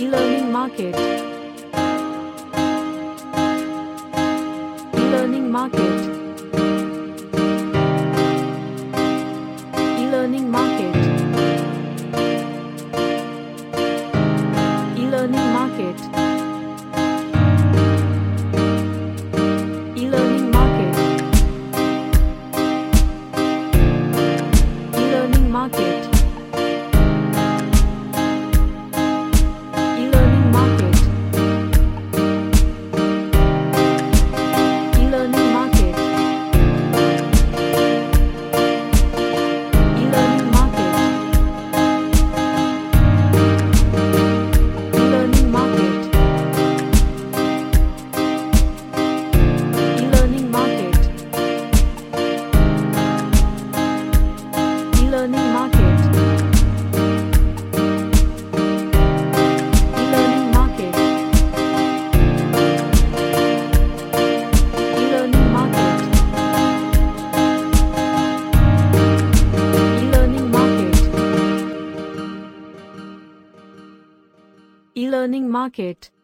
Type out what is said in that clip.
E-learning market. E-learning market. E-learning market. E-learning market. E-learning market. E-learning market. E-learning market. E-learning market. E-learning market. E-learning market. E-learning market. E-learning market. E-learning market. E-learning market. E-learning market. E-learning market.